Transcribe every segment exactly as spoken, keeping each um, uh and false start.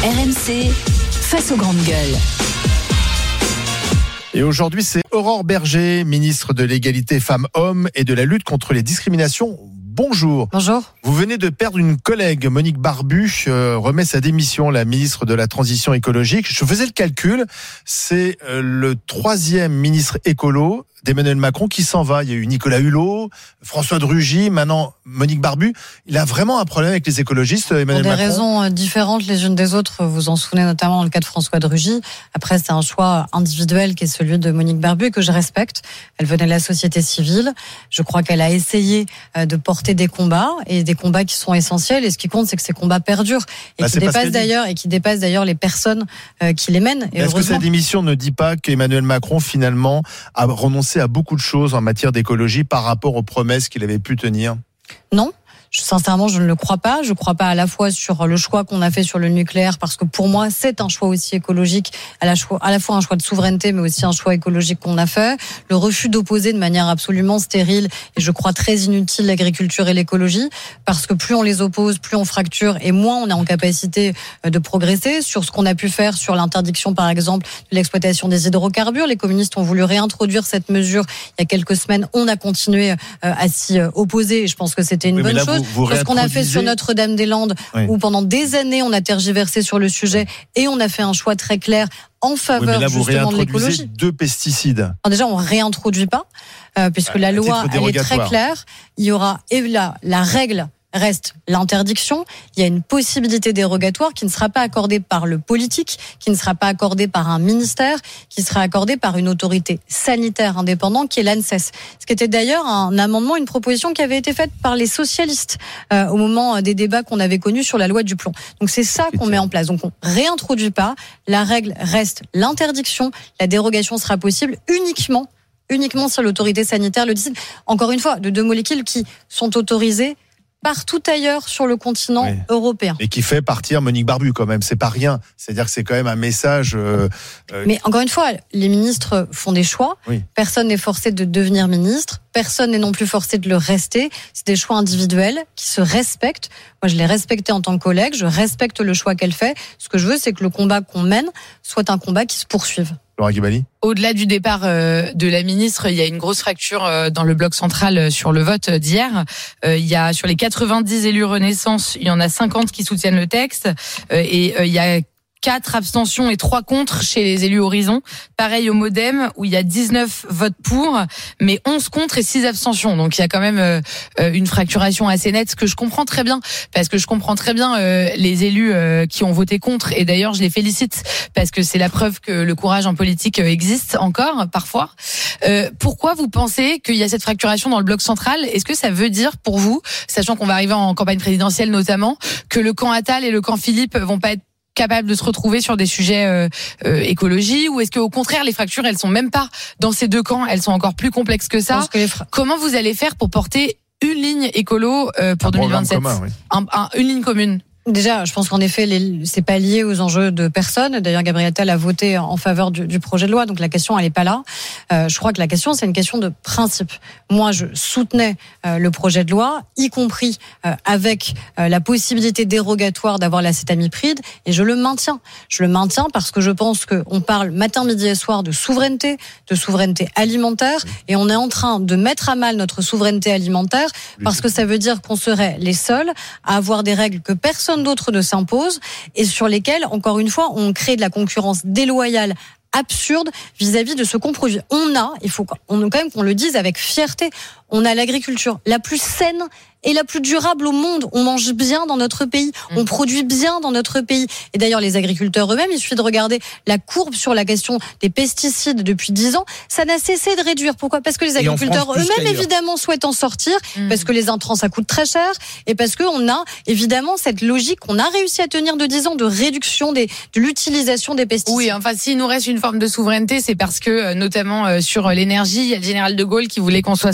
R M C, face aux grandes gueules. Et aujourd'hui, c'est Aurore Bergé, ministre de l'égalité femmes-hommes et de la lutte contre les discriminations. Bonjour. Bonjour. Vous venez de perdre une collègue, Monique Barbu, euh, remet sa démission, la ministre de la Transition écologique. Je faisais le calcul, c'est euh, le troisième ministre écolo d'Emmanuel Macron qui s'en va. Il y a eu Nicolas Hulot, François de Rugy, maintenant Monique Barbu. Il a vraiment un problème avec les écologistes, Emmanuel Macron. Pour des raisons différentes les unes des autres, vous en souvenez notamment dans le cas de François de Rugy. Après, c'est un choix individuel qui est celui de Monique Barbu et que je respecte. Elle venait de la société civile. Je crois qu'elle a essayé de porter des combats et des combats qui sont essentiels. Et ce qui compte, c'est que ces combats perdurent et bah, qui dépassent d'ailleurs et qui dépassent d'ailleurs les personnes qui les mènent. Et est-ce que cette démission ne dit pas qu'Emmanuel Macron finalement a renoncé à beaucoup de choses en matière d'écologie par rapport aux promesses qu'il avait pu tenir? Non. Sincèrement, je ne le crois pas. Je ne crois pas à la fois sur le choix qu'on a fait sur le nucléaire, parce que pour moi, c'est un choix aussi écologique, à la, choix, à la fois un choix de souveraineté, mais aussi un choix écologique qu'on a fait. Le refus d'opposer de manière absolument stérile, et je crois très inutile, l'agriculture et l'écologie, parce que plus on les oppose, plus on fracture, et moins on est en capacité de progresser. Sur ce qu'on a pu faire sur l'interdiction, par exemple, de l'exploitation des hydrocarbures, les communistes ont voulu réintroduire cette mesure il y a quelques semaines. On a continué à s'y opposer, et je pense que c'était une oui, bonne chose. Vous, vous sur ce qu'on a fait sur Notre-Dame-des-Landes, oui. où pendant des années on a tergiversé sur le sujet et on a fait un choix très clair en faveur oui, mais là, justement de l'écologie. Deux pesticides. Alors déjà, on réintroduit pas, euh, puisque la loi elle est très claire. Il y aura et là la règle reste l'interdiction. Il y a une possibilité dérogatoire qui ne sera pas accordée par le politique, qui ne sera pas accordée par un ministère, qui sera accordée par une autorité sanitaire indépendante qui est l'ANSES. Ce qui était d'ailleurs un amendement, une proposition qui avait été faite par les socialistes euh, au moment des débats qu'on avait connus sur la loi du plomb. Donc c'est ça qu'on met en place. Donc on réintroduit pas. La règle reste l'interdiction. La dérogation sera possible uniquement, uniquement si l'autorité sanitaire le décide. Encore une fois, de deux molécules qui sont autorisées partout ailleurs sur le continent oui. européen. Et qui fait partir Monique Barbu quand même, c'est pas rien. C'est-à-dire que c'est quand même un message... Euh, euh... Mais encore une fois, les ministres font des choix. Oui. Personne n'est forcé de devenir ministre. Personne n'est non plus forcé de le rester. C'est des choix individuels qui se respectent. Moi, je l'ai respecté en tant que collègue. Je respecte le choix qu'elle fait. Ce que je veux, c'est que le combat qu'on mène soit un combat qui se poursuive. Laura Guibali. Au-delà du départ euh, de la ministre, il y a une grosse fracture euh, dans le bloc central euh, sur le vote d'hier. Euh, il y a sur les quatre-vingt-dix élus Renaissance, il y en a cinquante qui soutiennent le texte euh, et euh, il y a quatre abstentions et trois contre chez les élus Horizon. Pareil au Modem, où il y a dix-neuf votes pour, mais onze contre et six abstentions. Donc il y a quand même euh, une fracturation assez nette, ce que je comprends très bien, parce que je comprends très bien euh, les élus euh, qui ont voté contre. Et d'ailleurs, je les félicite, parce que c'est la preuve que le courage en politique existe encore, parfois. Euh, pourquoi vous pensez qu'il y a cette fracturation dans le bloc central ? Est-ce que ça veut dire pour vous, sachant qu'on va arriver en campagne présidentielle notamment, que le camp Attal et le camp Philippe vont pas être capables de se retrouver sur des sujets euh, euh, écologie, ou est-ce qu'au contraire les fractures elles sont même pas dans ces deux camps, elles sont encore plus complexes que ça. Que fra... Comment vous allez faire pour porter une ligne écolo euh, pour un deux mille vingt-sept commun, oui. un, un, une ligne commune? Déjà, je pense qu'en effet, les, c'est pas lié aux enjeux de personne. D'ailleurs, Gabriel Attal a voté en faveur du, du projet de loi, donc la question, elle est pas là. Euh, je crois que la question, c'est une question de principe. Moi, je soutenais euh, le projet de loi, y compris euh, avec euh, la possibilité dérogatoire d'avoir l'acétamipride, et je le maintiens. Je le maintiens parce que je pense qu'on parle matin, midi et soir de souveraineté, de souveraineté alimentaire, et on est en train de mettre à mal notre souveraineté alimentaire parce que ça veut dire qu'on serait les seuls à avoir des règles que personne d'autres ne s'imposent et sur lesquels, encore une fois, on crée de la concurrence déloyale, absurde vis-à-vis de ce qu'on produit. On a, il faut on, quand même qu'on le dise avec fierté, on a l'agriculture la plus saine et la plus durable au monde. On mange bien dans notre pays, on produit bien dans notre pays. Et d'ailleurs, les agriculteurs eux-mêmes, il suffit de regarder la courbe sur la question des pesticides depuis dix ans, ça n'a cessé de réduire. Pourquoi ? Parce que les agriculteurs eux-mêmes, évidemment, souhaitent en sortir, mmh. parce que les intrants, ça coûte très cher, et parce qu'on a, évidemment, cette logique qu'on a réussi à tenir de dix ans de réduction des, de l'utilisation des pesticides. Oui, enfin, s'il nous reste une forme de souveraineté, c'est parce que, notamment sur l'énergie, il y a le général de Gaulle qui voulait qu'on soit souverain.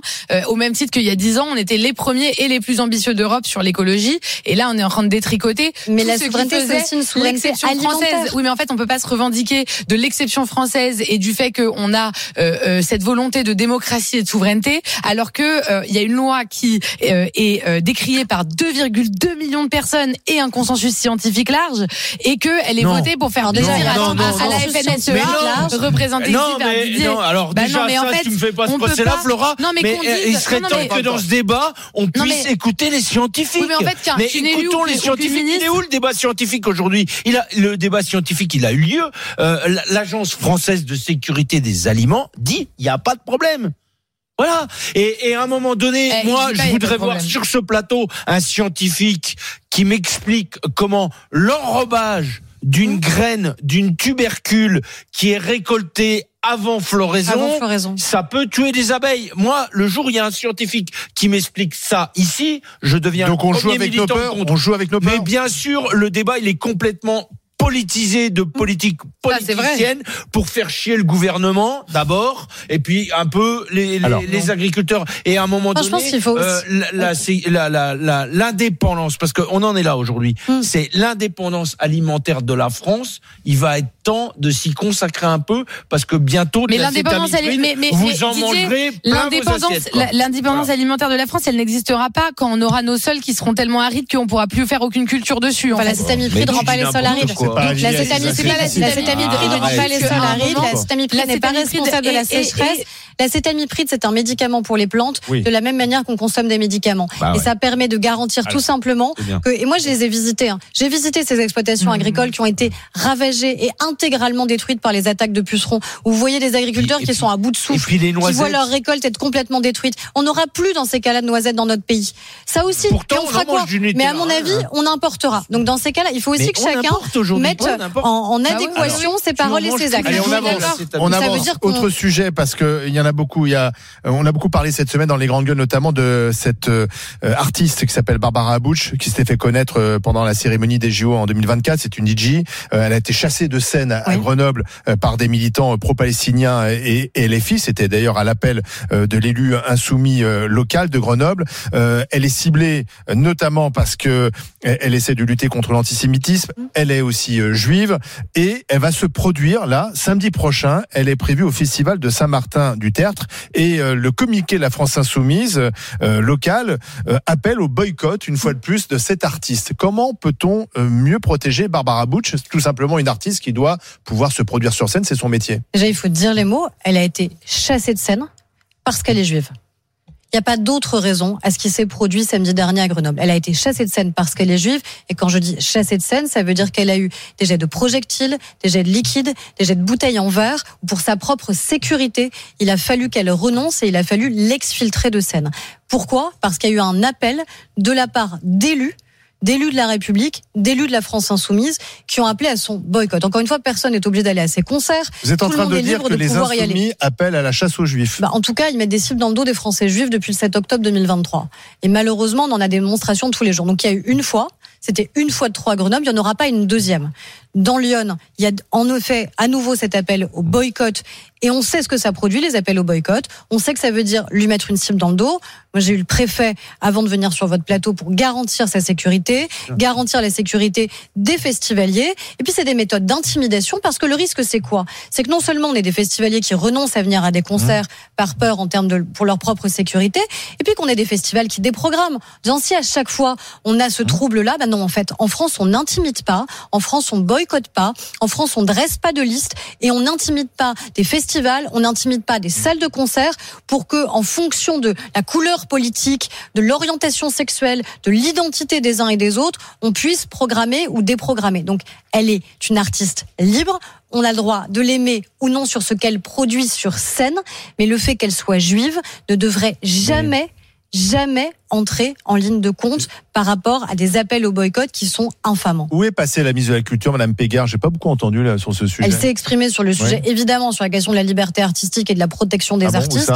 euh, au même titre qu'il y a dix ans, on était les premiers et les plus ambitieux d'Europe sur l'écologie. Et là, on est en train de détricoter. Mais la souveraineté, c'est aussi une souveraineté alimentaire. Française. Oui, mais en fait, on peut pas se revendiquer de l'exception française et du fait qu'on a euh, euh, cette volonté de démocratie et de souveraineté, alors que il euh, y a une loi qui euh, est euh, décriée par deux virgule deux millions de personnes et un consensus scientifique large, et que elle est non. votée pour faire plaisir à, non, non, à, à la F N S E A, représentée non, ici par mais, Didier. non, alors bah déjà, non, mais ça, en fait, tu me fais pas ce on peut procès-là, pas- Flora. Non, mais mais qu'on euh, dise- il serait non, non, temps mais- que dans ce débat, on puisse mais- écouter les scientifiques. Oui, mais en fait, qu'un- mais qu'une élue écoutons ou les qu'une scientifiques. ministre- Il est où le débat scientifique aujourd'hui? Il a le débat scientifique, il a eu lieu. Euh, L'Agence française de sécurité des aliments dit il n'y a pas de problème. Voilà. Et, et à un moment donné, Eh, moi, il dit pas, je il y a voudrais pas de voir problème. sur ce plateau un scientifique qui m'explique comment l'enrobage d'une graine, d'une tubercule qui est récoltée avant floraison, Avant floraison. ça peut tuer des abeilles. Moi, le jour où il y a un scientifique qui m'explique ça ici, je deviens Donc on le joue premier avec nos militant peurs. contre. On joue avec nos peurs. Mais bien sûr, le débat, il est complètement politisé de politique Ça, c'est vrai. politicienne pour faire chier le gouvernement d'abord, et puis un peu les, les, Alors, les agriculteurs. Et à un moment Moi, je donné, pense qu'il faut aussi- euh, la, la, c'est la, la, la, l'indépendance, parce qu'on en est là aujourd'hui, Hmm. c'est l'indépendance alimentaire de la France. Il va être temps de s'y consacrer un peu, parce que bientôt, Mais de la l'indépendance, elle est- cétamine, mais, mais, vous mais en Didier, mangerez plein vos l'indépendance, assiettes, quoi. la- l'indépendance Voilà. alimentaire de la France, elle n'existera pas quand on aura nos sols qui seront tellement arides qu'on pourra plus faire aucune culture dessus. En Enfin, fait. l'acétamiprid Mais rend tu pas dis les sols n'importe arides. quoi. C'est pas Donc, lié à l'acétamiprid, les l'acétamiprid Ah, rend pas les arrête. sols À un arides. moment, L'acétamiprid n'est pas l'acétamiprid responsable de la et- et- sécheresse. L'acétamiprid, c'est un médicament pour les plantes, Oui. de la même manière qu'on consomme des médicaments. Bah et ouais. ça permet de garantir Alors, tout simplement c'est bien. que, et moi je les ai visitées, hein. J'ai visité ces exploitations Mmh. agricoles qui ont été ravagées et intégralement détruites par les attaques de pucerons, où vous voyez des agriculteurs Et qui puis- sont à bout de Et souffle, puis les qui noisettes. voient leur récolte être complètement détruite. On n'aura plus dans ces cas-là de noisettes dans notre pays. Ça aussi, Pourtant, et on fera on mange quoi du Mais Nutella, à mon hein. avis, on importera. Donc dans ces cas-là, il faut aussi Mais que on chacun importe aujourd'hui. mette Ouais, on importe. en, en Bah ouais. adéquation ses Tu paroles en et manges ses tous actes. les Allez, on jours, avance. d'accord. On Ça veut avance. dire qu'on- Autre sujet, parce que il y en a beaucoup. Il y a, euh, on a beaucoup parlé cette semaine dans les grandes gueules, notamment de cette euh, artiste qui s'appelle Barbara Bush, qui s'était fait connaître euh, pendant la cérémonie des J O en deux mille vingt-quatre. C'est une D J. Euh, elle a été chassée de scène à, à Oui. Grenoble euh, par des militants euh, pro-palestiniens et, et les filles. C'était d'ailleurs à l'appel euh, de l'élu insoumis euh, local de Grenoble. Euh, elle est ciblée euh, notamment parce que elle, elle essaie de lutter contre l'antisémitisme. Elle est aussi euh, juive et elle va se produire là samedi prochain. Elle est prévue au festival de Saint-Martin du Tertre et euh, le communiqué de la France insoumise euh, locale euh, appelle au boycott une fois de plus de cet artiste. Comment peut-on euh, mieux protéger Barbara Bush? C'est tout simplement une artiste qui doit pouvoir se produire sur scène, c'est son métier. Déjà, il faut dire les mots. Elle a été chassée de scène parce qu'elle est juive. Il n'y a pas d'autre raison à ce qui s'est produit samedi dernier à Grenoble. Elle a été chassée de scène parce qu'elle est juive. Et quand je dis chassée de scène, ça veut dire qu'elle a eu des jets de projectiles, des jets de liquide, des jets de bouteilles en verre. Pour sa propre sécurité, il a fallu qu'elle renonce et il a fallu l'exfiltrer de scène. Pourquoi ? Parce qu'il y a eu un appel de la part d'élus, d'élus de la République, d'élus de la France insoumise, qui ont appelé à son boycott. Encore une fois, personne n'est obligé d'aller à ces concerts. Vous êtes en Tout le train monde de est dire libre que de les pouvoir y aller. insoumis appellent à la chasse aux juifs. Bah, en tout cas, ils mettent des cibles dans le dos des Français juifs depuis le sept octobre deux mille vingt-trois. Et malheureusement, on en a des démonstrations tous les jours. Donc il y a eu une fois, c'était une fois de trop à Grenoble, il n'y en aura pas une deuxième. Dans Lyon, il y a en effet à nouveau cet appel au boycott. Et on sait ce que ça produit, les appels au boycott. On sait que ça veut dire lui mettre une cible dans le dos. Moi, j'ai eu le préfet avant de venir sur votre plateau pour garantir sa sécurité, garantir la sécurité des festivaliers. Et puis, c'est des méthodes d'intimidation parce que le risque, c'est quoi ? C'est que non seulement on est des festivaliers qui renoncent à venir à des concerts par peur en termes de, pour leur propre sécurité, et puis qu'on ait des festivals qui déprogramment. En disant, si à chaque fois on a ce trouble-là, ben non, en fait, en France, on n'intimide pas. En France, on boycotte pas. En France, on dresse pas de liste et on n'intimide pas des festivals. On n'intimide pas des salles de concert pour que, en fonction de la couleur politique, de l'orientation sexuelle, de l'identité des uns et des autres, on puisse programmer ou déprogrammer. Donc, elle est une artiste libre. On a le droit de l'aimer ou non sur ce qu'elle produit sur scène, mais le fait qu'elle soit juive ne devrait jamais, jamais entrer en ligne de compte par rapport à des appels au boycott qui sont infamants. Où est passée la ministre de la Culture, Madame Pégard? J'ai pas beaucoup entendu là sur ce sujet. Elle s'est exprimée sur le sujet, Ouais. évidemment, sur la question de la liberté artistique et de la protection des Ah bon, où artistes. ça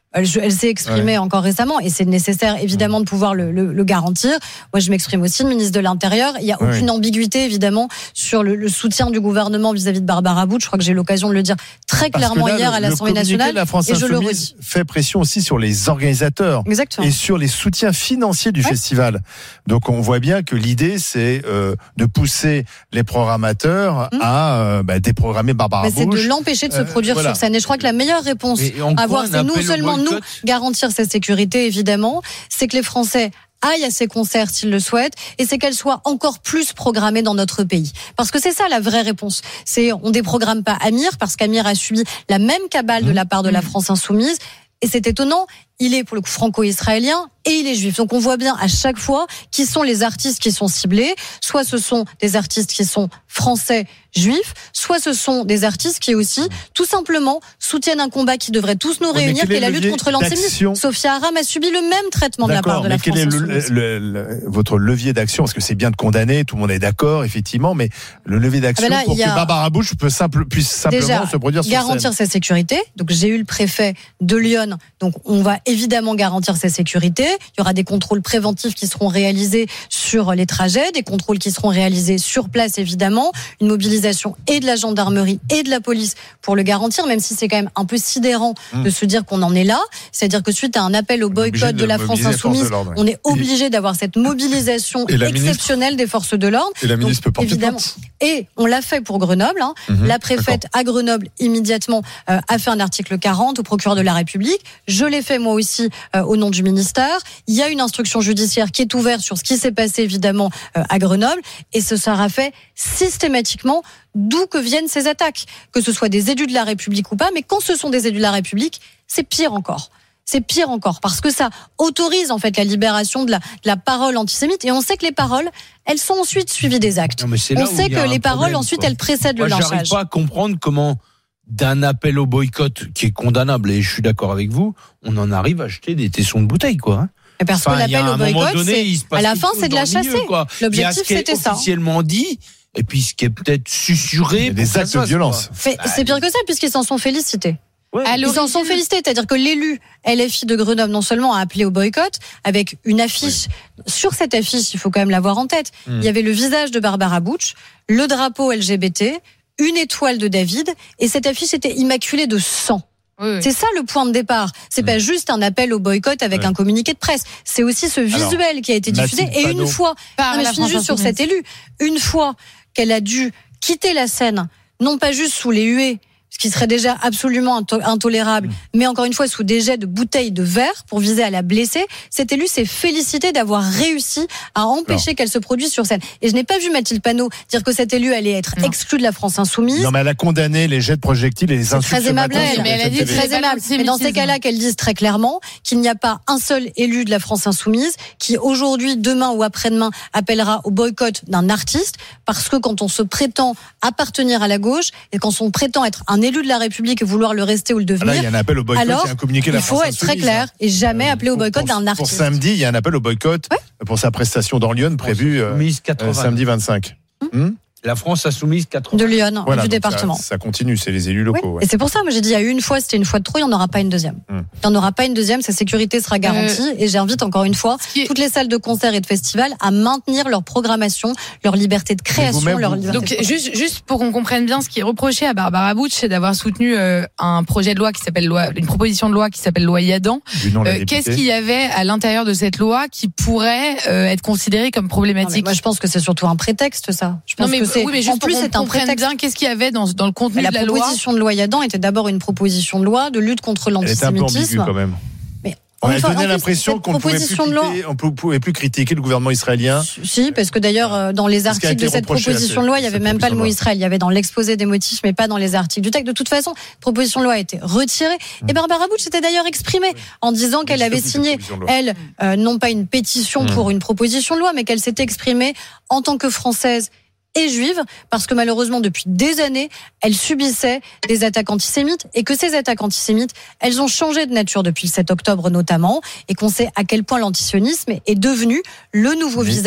Elle, elle s'est exprimée ouais. encore récemment et c'est nécessaire évidemment de pouvoir le, le, le garantir. Moi, je m'exprime aussi, le ministre de l'Intérieur. Il n'y a aucune ouais. ambiguïté évidemment sur le, le soutien du gouvernement vis-à-vis de Barbara Bush. Je crois que j'ai eu l'occasion de le dire très Parce clairement là, hier le, à l'Assemblée nationale. La France et je le redis. Fait pression aussi sur les organisateurs Exactement. et sur les soutiens financiers du ouais. festival. Donc on voit bien que l'idée c'est euh, de pousser les programmateurs mmh. à euh, bah, déprogrammer Barbara Mais Bush. C'est de l'empêcher de se produire euh, voilà. sur scène. Et je crois que la meilleure réponse à avoir, c'est non seulement nous garantir sa sécurité, évidemment, c'est que les Français aillent à ces concerts s'ils le souhaitent, et c'est qu'elles soient encore plus programmées dans notre pays. Parce que c'est ça la vraie réponse. C'est on déprogramme pas Amir, parce qu'Amir a subi la même cabale de la part de la France insoumise, et c'est étonnant, il est pour le coup franco-israélien et il est juif. Donc on voit bien à chaque fois qui sont les artistes qui sont ciblés. Soit ce sont des artistes qui sont français juifs, soit ce sont des artistes qui aussi tout simplement soutiennent un combat qui devrait tous nous réunir, qui est la lutte contre l'antisémitisme. Sophia Aram a subi le même traitement d'accord, de la part de la France insoumise. D'accord, mais quel est le, le, le, votre levier d'action? Parce que c'est bien de condamner, tout le monde est d'accord, effectivement, mais le levier d'action ah ben là, pour que Barbara Bush peut simple, puisse simplement déjà, se produire sur garantir scène. sa sécurité. Donc j'ai eu le préfet de Lyon, donc on va évidemment garantir sa sécurité. Il y aura des contrôles préventifs qui seront réalisés sur les trajets, des contrôles qui seront réalisés sur place évidemment, une mobilisation et de la gendarmerie et de la police pour le garantir, même si c'est quand même un peu sidérant mmh. de se dire qu'on en est là. C'est-à-dire que suite à un appel au boycott de, de la France insoumise, on est obligé d'avoir cette mobilisation exceptionnelle des forces de l'ordre. Et la ministre donc, peut porter évidemment. plainte. Et on l'a fait pour Grenoble. Hein. Mmh, la préfète d'accord. à Grenoble immédiatement euh, a fait un article quarante au procureur de la République. Je l'ai fait moi aussi euh, au nom du ministère. Il y a une instruction judiciaire qui est ouverte sur ce qui s'est passé évidemment euh, à Grenoble, et ce sera fait systématiquement d'où que viennent ces attaques, que ce soit des élus de la République ou pas. Mais quand ce sont des élus de la République, c'est pire encore. C'est pire encore parce que ça autorise en fait la libération de la, de la parole antisémite, et on sait que les paroles, elles sont ensuite suivies des actes. Non, on sait que les paroles problème, ensuite quoi. elles précèdent Moi, le lynchage. J'arrive pas à comprendre comment d'un appel au boycott qui est condamnable, et je suis d'accord avec vous, on en arrive à acheter des tessons de bouteille, quoi. Hein. Et parce enfin, que l'appel au boycott, donné, c'est, à la fin, c'est de la chasser. L'objectif, c'était ça. Officiellement dit, et puis ce qui est peut-être susurré. Des actes de violence. Mais c'est pire que ça, puisqu'ils s'en sont félicités. Ouais. Ils s'en sont félicités, c'est-à-dire que l'élu L F I de Grenoble non seulement a appelé au boycott avec une affiche. Oui. Sur cette affiche, il faut quand même l'avoir en tête. Mmh. Il y avait le visage de Barbara Bush, le drapeau L G B T, une étoile de David, et cette affiche était immaculée de sang. Oui, oui. C'est ça le point de départ. C'est mmh. pas juste un appel au boycott avec ouais. un communiqué de presse. C'est aussi ce visuel Alors, qui a été diffusé. Et Panot. une fois, non, mais je finis juste sur cette élue, une fois qu'elle a dû quitter la scène, non pas juste sous les huées, ce qui serait déjà absolument intolérable, mmh. mais encore une fois sous des jets de bouteilles de verre pour viser à la blesser, cet élu s'est félicité d'avoir réussi à empêcher non. qu'elle se produise sur scène. Et je n'ai pas vu Mathilde Panot dire que cet élu allait être non. exclu de la France insoumise. Non, mais elle a condamné les jets de projectiles et les insultes. C'est très aimable, elle, mais elle a dit très aimable. Mais dans ces cas-là, qu'elle dise très clairement qu'il n'y a pas un seul élu de la France insoumise qui aujourd'hui, demain ou après-demain, appellera au boycott d'un artiste, parce que quand on se prétend appartenir à la gauche et quand on prétend être un élu de la République et vouloir le rester ou le devenir. Là, il y a un appel au boycott, alors, il y a un communiqué de la il faut être très clair et jamais euh, appeler au boycott pour, d'un artiste. Pour samedi, il y a un appel au boycott ouais. pour sa prestation dans Lyon prévue euh, euh, samedi vingt-cinq. Hum hum La France insoumise quatre-vingts. De Lyon, voilà, du département. Ça, ça continue, c'est les élus locaux. Oui. Ouais. Et c'est pour ça, moi j'ai dit, il y a eu une fois, c'était une fois de trop, il n'y en aura pas une deuxième. Hum. Il n'y en aura pas une deuxième, sa sécurité sera garantie. Euh... Et j'invite encore une fois est... toutes les salles de concert et de festivals à maintenir leur programmation, leur liberté de création, leur liberté. Donc juste, juste pour qu'on comprenne bien, ce qui est reproché à Barbara Bush, c'est d'avoir soutenu euh, un projet de loi qui s'appelle loi, une proposition de loi qui s'appelle loi Yadan. Euh, qu'est-ce qu'il y avait à l'intérieur de cette loi qui pourrait euh, être considéré comme problématique? Non, moi je pense que c'est surtout un prétexte, ça. Je pense non, mais, que c'est, oui, mais juste en plus, c'est un prétexte. Bien, qu'est-ce qu'il y avait dans, dans le contenu la de la loi? La proposition de loi Yadan était d'abord une proposition de loi de lutte contre l'antisémitisme. Elle était un peu ambiguë quand même. Mais on a donné l'impression qu'on ne pouvait, pouvait plus critiquer le gouvernement israélien. Si, parce que d'ailleurs, dans les articles de cette proposition de loi, il n'y avait même pas le mot Israël. Il y avait dans l'exposé des motifs, mais pas dans les articles du texte. De toute façon, la proposition de loi a été retirée. Et Barbara Bush s'était d'ailleurs exprimée en disant qu'elle avait signé, elle, euh, non pas une pétition pour une proposition de loi, mais qu'elle s'était exprimée en tant que Française et juive, parce que malheureusement depuis des années, elle subissait des attaques antisémites, et que ces attaques antisémites, elles ont changé de nature depuis le sept octobre notamment, et qu'on sait à quel point l'antisionisme est devenu le nouveau oui. visage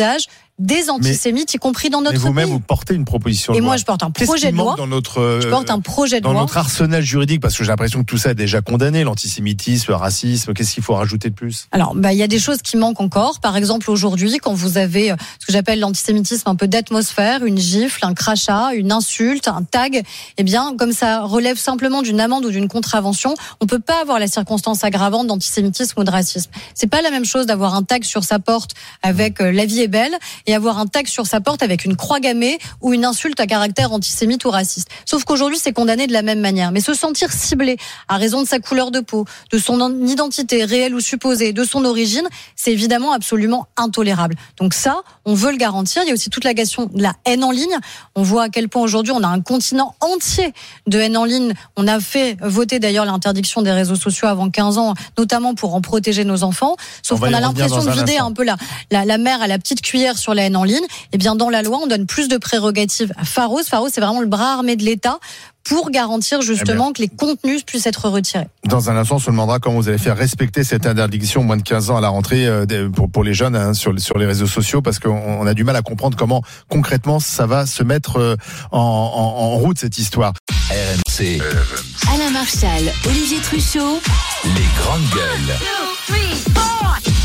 des antisémites, mais, y compris dans notre mais vous-même, pays. vous portez une proposition de Et loi. moi, je porte un Qu'est-ce projet qui de loi. manque dans notre, je porte un projet de dans loi. notre arsenal juridique, parce que j'ai l'impression que tout ça est déjà condamné, l'antisémitisme, le racisme. Qu'est-ce qu'il faut rajouter de plus? Alors, bah, il y a des choses qui manquent encore. Par exemple, aujourd'hui, quand vous avez ce que j'appelle l'antisémitisme un peu d'atmosphère, une gifle, un crachat, une insulte, un tag, eh bien, comme ça relève simplement d'une amende ou d'une contravention, on peut pas avoir la circonstance aggravante d'antisémitisme ou de racisme. C'est pas la même chose d'avoir un tag sur sa porte avec euh, la vie est belle et avoir un tag sur sa porte avec une croix gammée ou une insulte à caractère antisémite ou raciste. Sauf qu'aujourd'hui, c'est condamné de la même manière. Mais se sentir ciblé à raison de sa couleur de peau, de son identité réelle ou supposée, de son origine, c'est évidemment absolument intolérable. Donc ça, on veut le garantir. Il y a aussi toute la question de la haine en ligne. On voit à quel point aujourd'hui, on a un continent entier de haine en ligne. On a fait voter d'ailleurs l'interdiction des réseaux sociaux avant quinze ans, notamment pour en protéger nos enfants. Sauf qu'on a l'impression de vider un peu la, la, la mer à la petite cuillère sur la haine en ligne. Et bien, dans la loi, on donne plus de prérogatives à Pharos. Pharos, c'est vraiment le bras armé de l'État pour garantir justement eh que les contenus puissent être retirés. Dans un instant, on se demandera comment vous allez faire respecter cette interdiction moins de quinze ans à la rentrée pour, pour les jeunes hein, sur, sur les réseaux sociaux, parce qu'on a du mal à comprendre comment concrètement ça va se mettre en, en, en route, cette histoire. R M C. Alain Marchal, Olivier Truchot. Les grandes gueules. two, three, four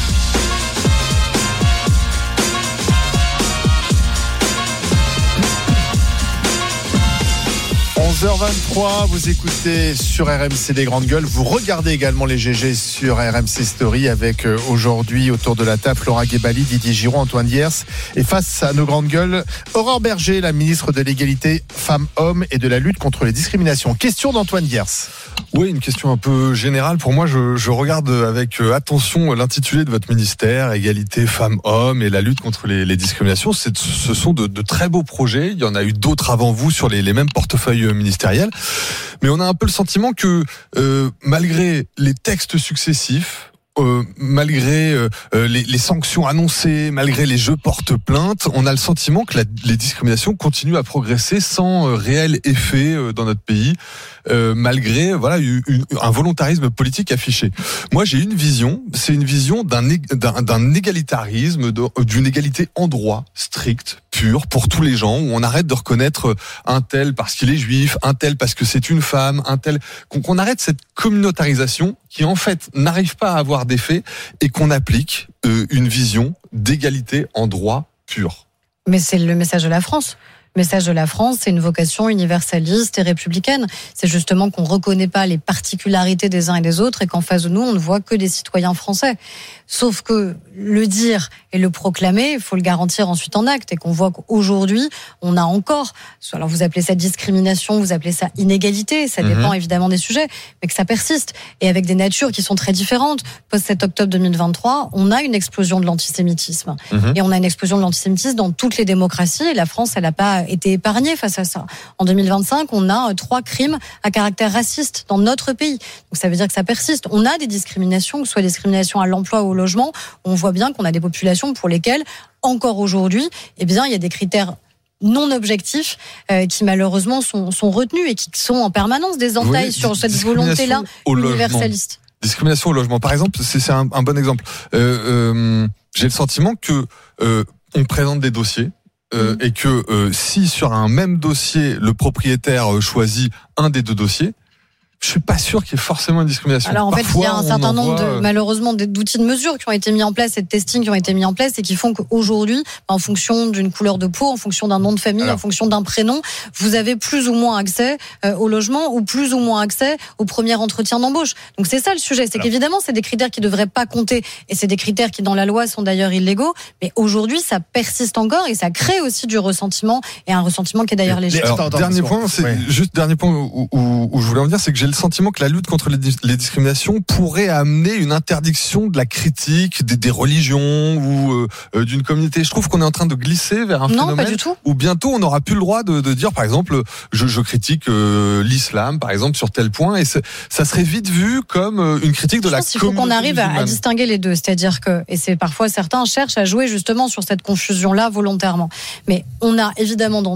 onze heures vingt-trois, vous écoutez sur R M C Les Grandes Gueules. Vous regardez également les G G sur R M C Story avec euh, aujourd'hui autour de la table Flora Gebali, Didier Giraud, Antoine Diers. Et face à nos Grandes Gueules, Aurore Berger, la ministre de l'égalité femmes-hommes et de la lutte contre les discriminations. Question d'Antoine Diers. Oui, une question un peu générale. Pour moi, je, je regarde avec attention l'intitulé de votre ministère, égalité femmes-hommes et la lutte contre les, les discriminations. C'est, ce sont de, de très beaux projets. Il y en a eu d'autres avant vous sur les, les mêmes portefeuilles ministériels. Mais on a un peu le sentiment que euh, malgré les textes successifs, Euh, malgré euh, les, les sanctions annoncées, malgré les jeux porte-plainte, on a le sentiment que la, les discriminations continuent à progresser sans euh, réel effet euh, dans notre pays, euh, malgré voilà une, une, un volontarisme politique affiché. Moi, j'ai une vision, c'est une vision d'un, d'un, d'un égalitarisme, de, d'une égalité en droit, stricte, pure, pour tous les gens, où on arrête de reconnaître un tel parce qu'il est juif, un tel parce que c'est une femme, un tel... Qu'on, qu'on arrête cette communautarisation qui, en fait, n'arrive pas à avoir d'effet et qu'on applique euh, une vision d'égalité en droit pur. Mais c'est le message de la France. Le message de la France, c'est une vocation universaliste et républicaine. C'est justement qu'on ne reconnaît pas les particularités des uns et des autres et qu'en face de nous, on ne voit que des citoyens français. Sauf que le dire et le proclamer, il faut le garantir ensuite en acte. Et qu'on voit qu'aujourd'hui, on a encore, alors vous appelez ça discrimination, vous appelez ça inégalité, ça dépend mmh. évidemment des sujets, mais que ça persiste. Et avec des natures qui sont très différentes. Post-sept octobre deux mille vingt-trois, on a une explosion de l'antisémitisme. Mmh. Et on a une explosion de l'antisémitisme dans toutes les démocraties. Et la France, elle n'a pas été épargnée face à ça. En deux mille vingt-cinq, on a trois crimes à caractère raciste dans notre pays. Donc ça veut dire que ça persiste. On a des discriminations, que ce soit des discriminations à l'emploi ou au logement. On voit bien qu'on a des populations pour lesquelles, encore aujourd'hui, eh bien, il y a des critères non objectifs euh, qui malheureusement sont, sont retenus et qui sont en permanence des entailles oui, sur cette volonté-là universaliste. Discrimination au logement, par exemple, c'est, c'est un, un bon exemple. Euh, euh, j'ai le sentiment que euh, on présente des dossiers. Euh, mmh. Et que euh, si sur un même dossier le propriétaire euh, choisit un des deux dossiers, je suis pas sûr qu'il y ait forcément une discrimination. Alors en Parfois, fait, il y a un certain nombre voit... de, malheureusement d'outils de mesure qui ont été mis en place et de testing qui ont été mis en place et qui font qu'aujourd'hui, en fonction d'une couleur de peau, en fonction d'un nom de famille, Alors... en fonction d'un prénom, vous avez plus ou moins accès euh, au logement ou plus ou moins accès au premier entretien d'embauche. Donc c'est ça le sujet, c'est Alors... qu'évidemment c'est des critères qui devraient pas compter et c'est des critères qui dans la loi sont d'ailleurs illégaux, mais aujourd'hui ça persiste encore et ça crée aussi du ressentiment et un ressentiment qui est d'ailleurs légitime. Alors, attends, dernier point, c'est ouais. juste dernier point où, où, où je voulais en dire, c'est que j'ai le sentiment que la lutte contre les, les discriminations pourrait amener une interdiction de la critique des, des religions ou euh, d'une communauté. Je trouve qu'on est en train de glisser vers un non, phénomène pas du tout. où bientôt on n'aura plus le droit de, de dire, par exemple, je, je critique euh, l'islam, par exemple, sur tel point, et ça serait vite vu comme euh, une critique de je la pense communauté. Il faut qu'on arrive musulmane. à, à distinguer les deux, c'est-à-dire que, et c'est parfois certains cherchent à jouer justement sur cette confusion-là volontairement. Mais on a évidemment dans,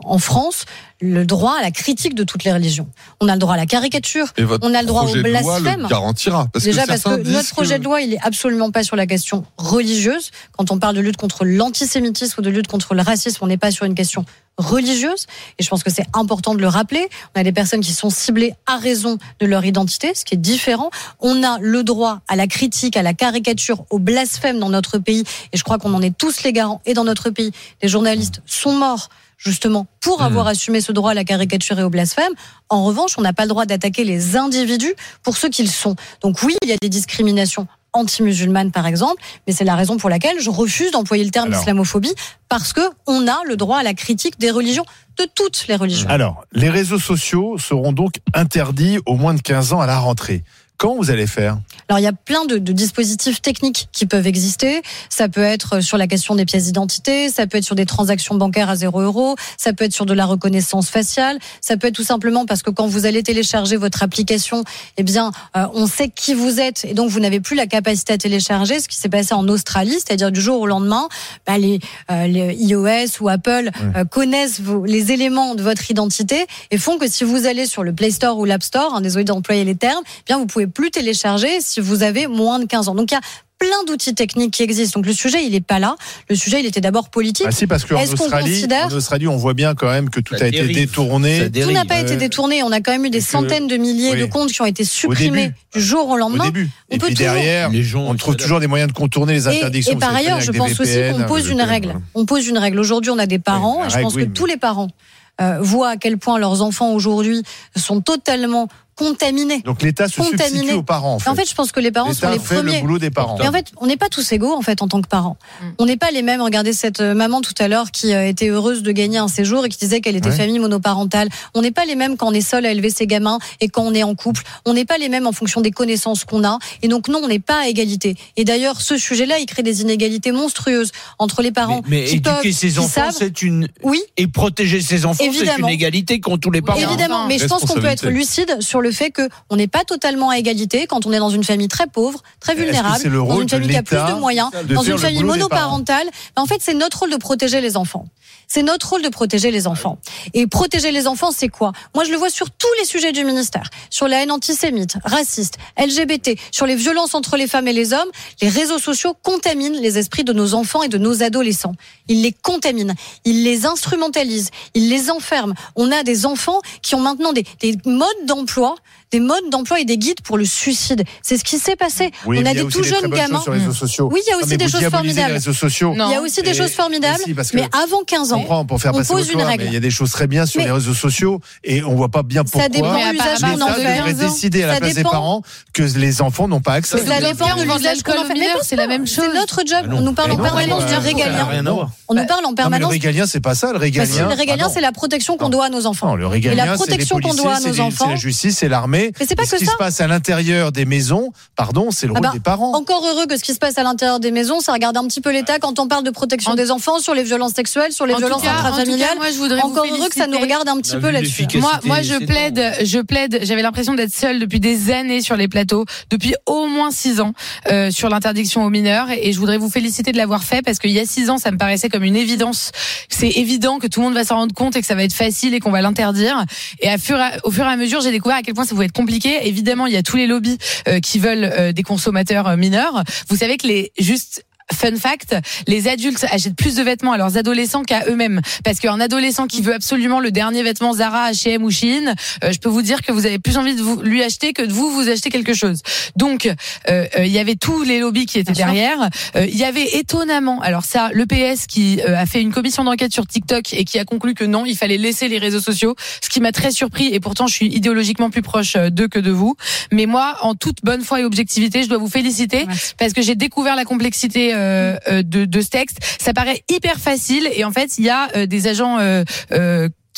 en France le droit à la critique de toutes les religions. On a le droit à la caricature, on a le droit au blasphème. Le garantira. Parce Déjà que parce que notre projet que... de loi, il est absolument pas sur la question religieuse. Quand on parle de lutte contre l'antisémitisme ou de lutte contre le racisme, on n'est pas sur une question religieuse. Et je pense que c'est important de le rappeler. On a des personnes qui sont ciblées à raison de leur identité, ce qui est différent. On a le droit à la critique, à la caricature, au blasphème dans notre pays. Et je crois qu'on en est tous les garants. Et dans notre pays, les journalistes sont morts justement pour avoir mmh. assumé ce droit à la caricature et au blasphème. En revanche, on n'a pas le droit d'attaquer les individus pour ce qu'ils sont. Donc oui, il y a des discriminations anti-musulmanes par exemple, mais c'est la raison pour laquelle je refuse d'employer le terme Alors. islamophobie, parce que on a le droit à la critique des religions, de toutes les religions. Alors, les réseaux sociaux seront donc interdits aux moins de quinze ans à la rentrée. Quand vous allez faire ? Alors, il y a plein de, de dispositifs techniques qui peuvent exister. Ça peut être sur la question des pièces d'identité, ça peut être sur des transactions bancaires à zéro euro, ça peut être sur de la reconnaissance faciale, ça peut être tout simplement parce que quand vous allez télécharger votre application, eh bien, euh, on sait qui vous êtes et donc vous n'avez plus la capacité à télécharger. Ce qui s'est passé en Australie, c'est-à-dire du jour au lendemain, bah, les, euh, les iOS ou Apple euh, connaissent vos, les éléments de votre identité et font que si vous allez sur le Play Store ou l'App Store, hein, désolé d'employer les termes, eh bien vous pouvez plus télécharger si vous avez moins de quinze ans. Donc il y a plein d'outils techniques qui existent. Donc le sujet, il n'est pas là. Le sujet, il était d'abord politique. Ah si, parce qu'en Australie, considère... en Australie, on voit bien quand même que tout ça a dérive. été détourné. Tout n'a pas ouais. été détourné. On a quand même eu des centaines de milliers oui. de comptes qui ont été supprimés du jour au lendemain. Au début. On et peut puis toujours... derrière, les gens, on trouve toujours des moyens de contourner les interdictions. Et, et par ailleurs, je pense aussi qu'on pose une règle. On pose une règle. Aujourd'hui, on a des parents, oui, et je pense règle, que oui, tous mais... les parents euh, voient à quel point leurs enfants aujourd'hui sont totalement contaminés. Donc l'État se substitue aux parents. En fait, en fait je pense que les parents l'État sont les fait premiers. Le boulot des parents. Et en fait, on n'est pas tous égaux en fait en tant que parents. Mm. On n'est pas les mêmes. Regardez cette maman tout à l'heure qui était heureuse de gagner un séjour et qui disait qu'elle était ouais. famille monoparentale. On n'est pas les mêmes quand on est seul à élever ses gamins et quand on est en couple. On n'est pas les mêmes en fonction des connaissances qu'on a. Et donc non, on n'est pas à égalité. Et d'ailleurs, ce sujet-là, il crée des inégalités monstrueuses entre les parents. Mais, mais qui éduquer peuvent, ses enfants, savent... c'est une oui. et protéger ses enfants, Évidemment. c'est une égalité qu'ont tous les parents. Évidemment, mais je pense qu'on peut être lucide sur le fait que on n'est pas totalement à égalité quand on est dans une famille très pauvre, très vulnérable, dans une famille qui a plus de moyens, de dans une famille monoparentale. En fait, c'est notre rôle de protéger les enfants. C'est notre rôle de protéger les enfants. Et protéger les enfants, c'est quoi ? Moi, je le vois sur tous les sujets du ministère. Sur la haine antisémite, raciste, L G B T, sur les violences entre les femmes et les hommes. Les réseaux sociaux contaminent les esprits de nos enfants et de nos adolescents. Ils les contaminent. Ils les instrumentalisent. Ils les enferment. On a des enfants qui ont maintenant des, des modes d'emploi des modes d'emploi et des guides pour le suicide. C'est ce qui s'est passé. Oui, on a des tout jeunes gamins. Sur les réseaux sociaux. Oui, il y a aussi non, des choses formidables. Les réseaux sociaux. Non. Il y a aussi des et, choses formidables. Si, mais avant quinze ans, on, pour faire on passer pose une règle. Il y a des choses très bien sur mais les réseaux sociaux et on voit pas bien pourquoi. Ça dépend de l'usage qu'on en fait. L'État devrait décider à la place des parents que les enfants n'ont pas accès. Ça dépend de l'usage qu'on en fait. Mais c'est la même chose. C'est notre job. On nous parle en permanence du régalien. On nous parle en permanence. Le régalien, c'est pas ça. Le régalien. Le régalien, c'est la protection qu'on doit à nos enfants. Le régalien, la protection qu'on doit à nos enfants. C'est la justice, c'est l'armée. Mais c'est pas que ça. Ce qui se passe à l'intérieur des maisons, pardon, c'est le rôle ah bah, des parents. Encore heureux que ce qui se passe à l'intérieur des maisons, ça regarde un petit peu l'État quand on parle de protection en... des enfants, sur les violences sexuelles, sur les en violences intrafamiliales. Encore heureux que ça nous regarde un petit peu là-dessus. Moi, moi, je plaide, je plaide. J'avais l'impression d'être seule depuis des années sur les plateaux, depuis au moins six ans, euh, sur l'interdiction aux mineurs. Et je voudrais vous féliciter de l'avoir fait parce qu'il y a six ans, ça me paraissait comme une évidence. C'est évident que tout le monde va s'en rendre compte et que ça va être facile et qu'on va l'interdire. Et à fur, au fur et à mesure, j'ai découvert à quel point ça pouvait être compliqué. Évidemment, il y a tous les lobbies Euh, qui veulent euh, des consommateurs euh, mineurs. Vous savez que les juste fun fact, les adultes achètent plus de vêtements à leurs adolescents qu'à eux-mêmes. Parce qu'un adolescent qui veut absolument le dernier vêtement Zara, H et M ou Shein, euh, je peux vous dire que vous avez plus envie de vous, lui acheter que de vous, vous acheter quelque chose. Donc, il euh, euh, y avait tous les lobbies qui étaient derrière. Il euh, y avait étonnamment, alors ça, l'E P S qui euh, a fait une commission d'enquête sur TikTok et qui a conclu que non, il fallait laisser les réseaux sociaux, ce qui m'a très surpris et pourtant je suis idéologiquement plus proche d'eux que de vous. Mais moi, en toute bonne foi et objectivité, je dois vous féliciter Merci. parce que j'ai découvert la complexité Euh, de, de ce texte. Ça paraît hyper facile et en fait il y a euh, des agents euh, euh,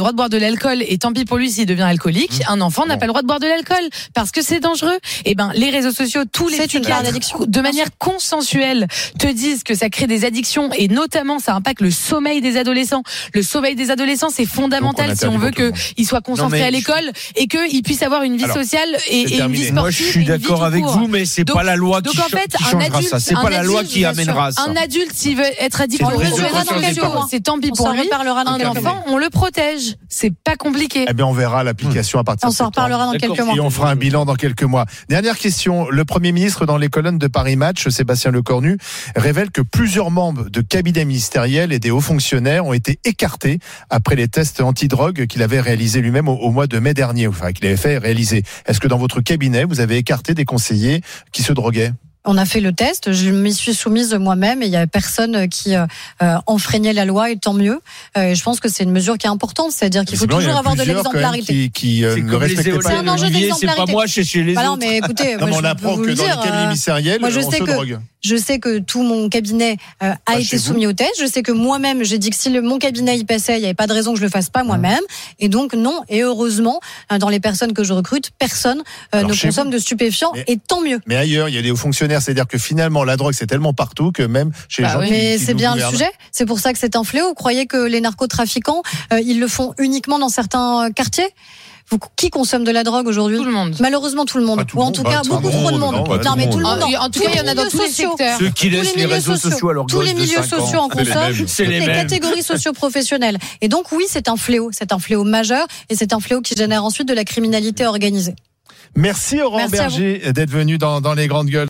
le droit de boire de l'alcool et tant pis pour lui s'il devient alcoolique. Mmh. Un enfant n'a bon. pas le droit de boire de l'alcool parce que c'est dangereux. Et ben les réseaux sociaux, tous les psychiatres de manière consensuelle te disent que ça crée des addictions et notamment ça impacte le sommeil des adolescents. Le sommeil des adolescents, c'est fondamental on si on veut qu'ils soient concentrés à l'école je... et qu'ils puissent avoir une vie Alors, sociale et, et une vie sportive. Moi, je suis d'accord avec vous, mais c'est Donc, pas la loi qui Donc en fait, qui un changera adulte, ça. C'est un pas la loi adulte, qui amènera ça. Un adulte, s'il veut être addict C'est au une prise de réseau, conscience des parents. c'est tant pis On pour s'en lui. reparlera dans Un quelques enfant, mois. on le protège. C'est pas compliqué. Eh bien, on verra l'application à partir On de s'en septembre. reparlera dans D'accord. quelques mois. Et on fera un bilan dans quelques mois. Dernière question. Le Premier ministre, dans les colonnes de Paris Match, Sébastien Lecornu, révèle que plusieurs membres de cabinets ministériels et des hauts fonctionnaires ont été écartés après les tests antidrogue qu'il avait réalisés lui-même au, au mois de mai dernier, enfin qu'il avait fait réaliser. Est-ce que dans votre cabinet, vous avez écarté des conseillers qui se droguaient ? On a fait le test, je m'y suis soumise moi-même et il y a personne qui euh, enfreignait la loi et tant mieux. Euh, et je pense que c'est une mesure qui est importante, c'est-à-dire qu'il faut Visiblement, toujours il y en a avoir de plusieurs, quand même, l'exemplarité. Qui, qui euh, C'est ne comme les respectaient C'est un éoliennes, pas. enjeu Olivier, c'est pas d'exemplarité. moi, c'est chez les Bah non, autres. mais écoutez, Non, moi, mais on je peux apprend vous que le dans dire, les cabinets euh, ministériels, moi, je on sais se que- drogue. Je sais que tout mon cabinet euh, a Pas été chez vous. soumis au test. Je sais que moi-même, j'ai dit que si le, mon cabinet y passait, il n'y avait pas de raison que je le fasse pas moi-même. Et donc non. Et heureusement, euh, dans les personnes que je recrute, personne euh, Alors, ne chez consomme vous. de stupéfiants. Mais- Et tant mieux. Mais ailleurs, il y a des hauts fonctionnaires, c'est-à-dire que finalement, la drogue, c'est tellement partout que même chez les Bah gens oui. qui, Mais qui c'est nous bien le gouvernent. sujet. C'est pour ça que c'est un fléau. Vous croyez que les narcotrafiquants, euh, ils le font uniquement dans certains quartiers ? Vous, qui consomme de la drogue aujourd'hui ? Tout le monde. Malheureusement, tout le monde. Pas tout Ou le en monde, tout pas cas, tout beaucoup le trop de monde, monde. non, pas tout mais le tout le monde. monde. En, en tout cas, il y en a dans tous les sociaux. secteurs. Ceux qui Tous laissent les les milieux réseaux sociaux. sociaux à leurs Tous gosses les de milieux cinq ans. sociaux en C'est les consomment. mêmes. C'est Toutes les les mêmes. catégories socio-professionnelles. Et donc, oui, c'est un fléau. C'est un fléau majeur. Et c'est un fléau qui génère ensuite de la criminalité organisée. Merci Aurore Merci à vous. Berger d'être venu dans, dans les grandes gueules.